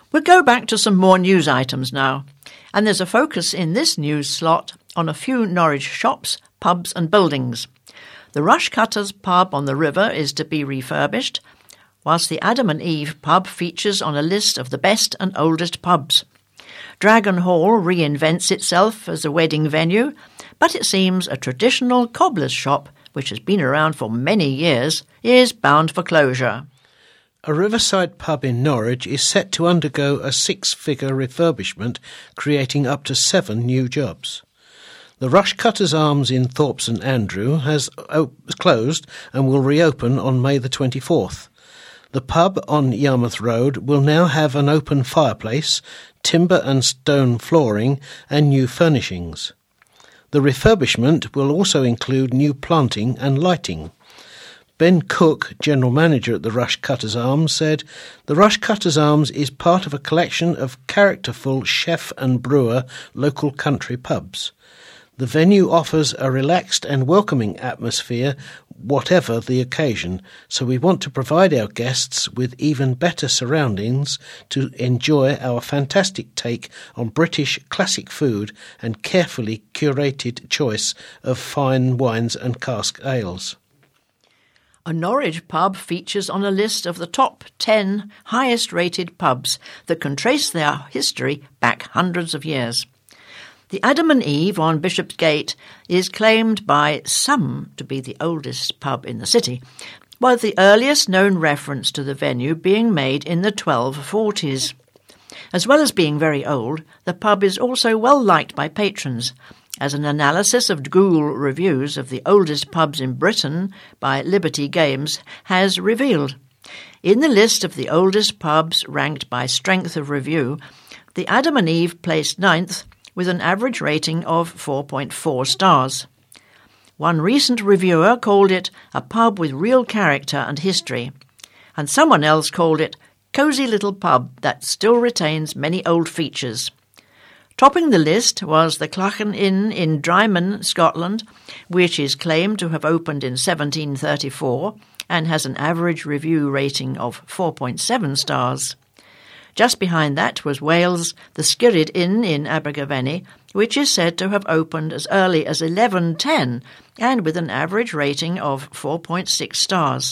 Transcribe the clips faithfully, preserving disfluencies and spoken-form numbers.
We'll go back to some more news items now, and there's a focus in this news slot on a few Norwich shops, pubs and buildings. The Rushcutters pub on the river is to be refurbished, whilst the Adam and Eve pub features on a list of the best and oldest pubs. Dragon Hall reinvents itself as a wedding venue, but it seems a traditional cobbler's shop, which has been around for many years, is bound for closure. A riverside pub in Norwich is set to undergo a six-figure refurbishment, creating up to seven new jobs. The Rushcutters Arms in Thorpe St Andrew has op- closed and will reopen on May the twenty-fourth. The pub on Yarmouth Road will now have an open fireplace, timber and stone flooring and new furnishings. The refurbishment will also include new planting and lighting. Ben Cook, General Manager at the Rushcutters Arms, said, "The Rushcutters Arms is part of a collection of characterful chef and brewer local country pubs. The venue offers a relaxed and welcoming atmosphere, whatever the occasion, so we want to provide our guests with even better surroundings to enjoy our fantastic take on British classic food and carefully curated choice of fine wines and cask ales." A Norwich pub features on a list of the top ten highest-rated pubs that can trace their history back hundreds of years. The Adam and Eve on Bishopsgate is claimed by some to be the oldest pub in the city, while the earliest known reference to the venue being made in the twelve forties. As well as being very old, the pub is also well liked by patrons, as an analysis of Google reviews of the oldest pubs in Britain by Liberty Games has revealed. In the list of the oldest pubs ranked by strength of review, the Adam and Eve placed ninth with an average rating of four point four stars. One recent reviewer called it a pub with real character and history, and someone else called it cosy little pub that still retains many old features. Topping the list was the Clachan Inn in Drymen, Scotland, which is claimed to have opened in seventeen thirty-four and has an average review rating of four point seven stars. Just behind that was Wales' the Skirrid Inn in Abergavenny, which is said to have opened as early as eleven ten and with an average rating of four point six stars.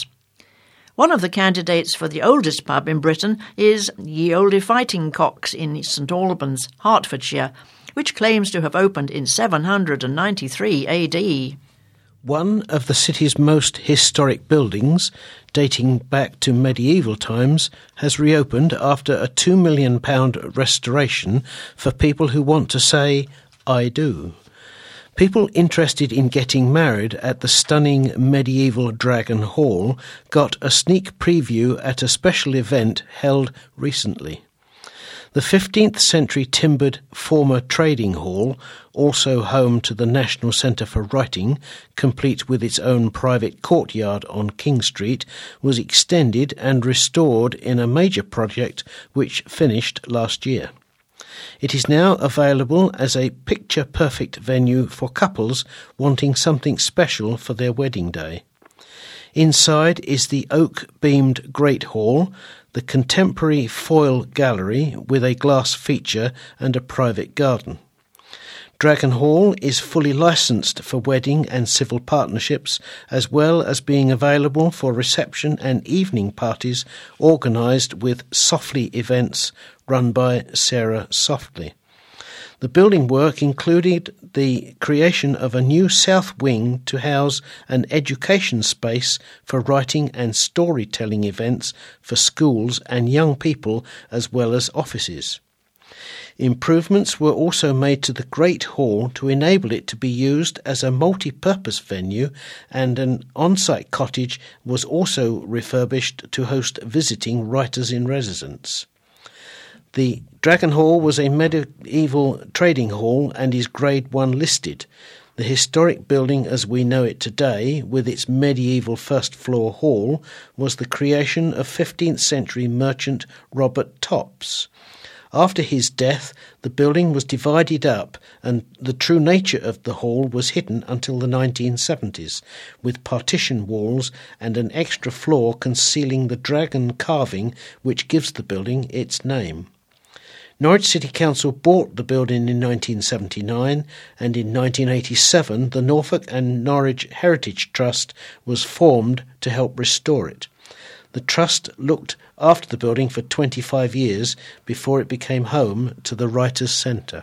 One of the candidates for the oldest pub in Britain is Ye Olde Fighting Cocks in St Albans, Hertfordshire, which claims to have opened in seven hundred ninety-three A D. One of the city's most historic buildings, dating back to medieval times, has reopened after a two million pounds restoration for people who want to say, "I do." People interested in getting married at the stunning medieval Dragon Hall got a sneak preview at a special event held recently. The fifteenth century timbered former trading hall, also home to the National Centre for Writing, complete with its own private courtyard on King Street, was extended and restored in a major project which finished last year. It is now available as a picture-perfect venue for couples wanting something special for their wedding day. Inside is the oak-beamed Great Hall, the contemporary foil gallery with a glass feature and a private garden. Dragon Hall is fully licensed for wedding and civil partnerships, as well as being available for reception and evening parties organised with Softly events run by Sarah Softly. The building work included the creation of a new south wing to house an education space for writing and storytelling events for schools and young people, as well as offices. Improvements were also made to the Great Hall to enable it to be used as a multi-purpose venue, and an on-site cottage was also refurbished to host visiting writers in residence. The Dragon Hall was a medieval trading hall and is Grade one listed. The historic building as we know it today, with its medieval first-floor hall, was the creation of fifteenth century merchant Robert Topps. After his death, the building was divided up and the true nature of the hall was hidden until the nineteen seventies, with partition walls and an extra floor concealing the dragon carving which gives the building its name. Norwich City Council bought the building in nineteen seventy-nine, and in nineteen eighty-seven the Norfolk and Norwich Heritage Trust was formed to help restore it. The trust looked after the building for twenty-five years before it became home to the Writers' Centre.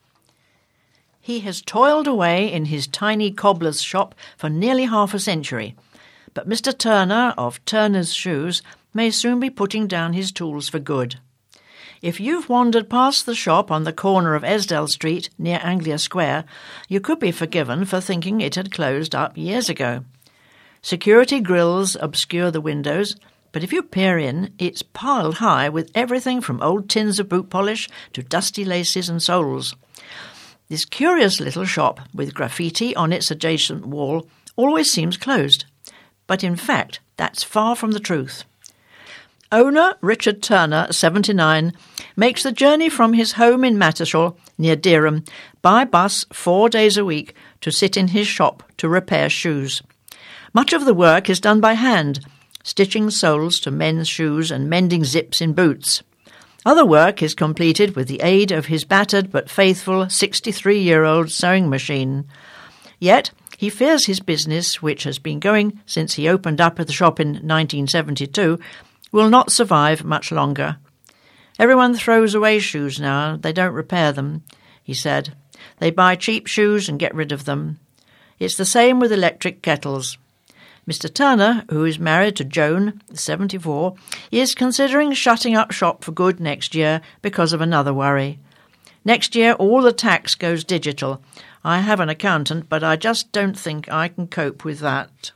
He has toiled away in his tiny cobbler's shop for nearly half a century, but Mister Turner of Turner's Shoes may soon be putting down his tools for good. If you've wandered past the shop on the corner of Esdale Street near Anglia Square, you could be forgiven for thinking it had closed up years ago. Security grilles obscure the windows, but if you peer in, it's piled high with everything from old tins of boot polish to dusty laces and soles. This curious little shop, with graffiti on its adjacent wall, always seems closed, but in fact that's far from the truth. Owner Richard Turner, seventy-nine, makes the journey from his home in Mattershall, near Dereham, by bus four days a week to sit in his shop to repair shoes. Much of the work is done by hand, stitching soles to men's shoes and mending zips in boots. Other work is completed with the aid of his battered but faithful sixty-three-year-old sewing machine. Yet he fears his business, which has been going since he opened up at the shop in nineteen seventy-two, will not survive much longer. Everyone throws away shoes now, they don't repair them, he said. They buy cheap shoes and get rid of them. It's the same with electric kettles. Mister Turner, who is married to Joan, seventy-four, is considering shutting up shop for good next year because of another worry. Next year all the tax goes digital. I have an accountant, but I just don't think I can cope with that.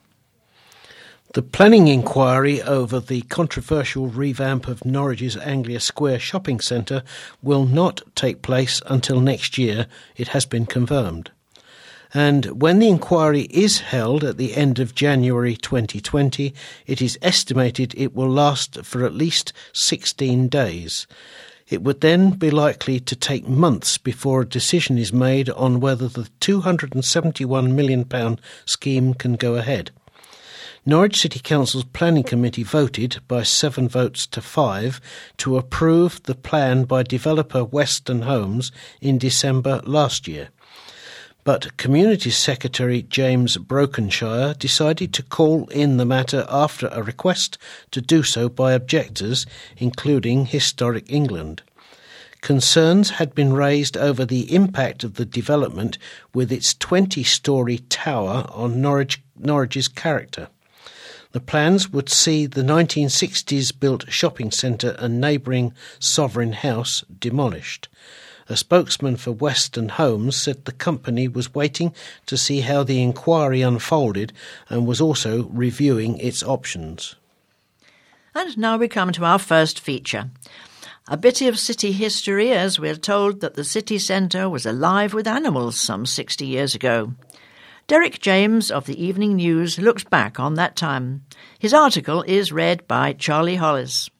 The planning inquiry over the controversial revamp of Norwich's Anglia Square shopping centre will not take place until next year, it has been confirmed. And when the inquiry is held at the end of January twenty twenty, it is estimated it will last for at least sixteen days. It would then be likely to take months before a decision is made on whether the two hundred seventy-one million pounds scheme can go ahead. Norwich City Council's Planning Committee voted by seven votes to five to approve the plan by developer Western Homes in December last year. But Community Secretary James Brokenshire decided to call in the matter after a request to do so by objectors, including Historic England. Concerns had been raised over the impact of the development with its twenty-storey tower on Norwich, Norwich's character. The plans would see the nineteen sixties-built shopping centre and neighbouring Sovereign House demolished. A spokesman for Western Homes said the company was waiting to see how the inquiry unfolded and was also reviewing its options. And now we come to our first feature. A bit of city history, as we're told that the city centre was alive with animals some sixty years ago. Derek James of the Evening News looks back on that time. His article is read by Charlie Hollis.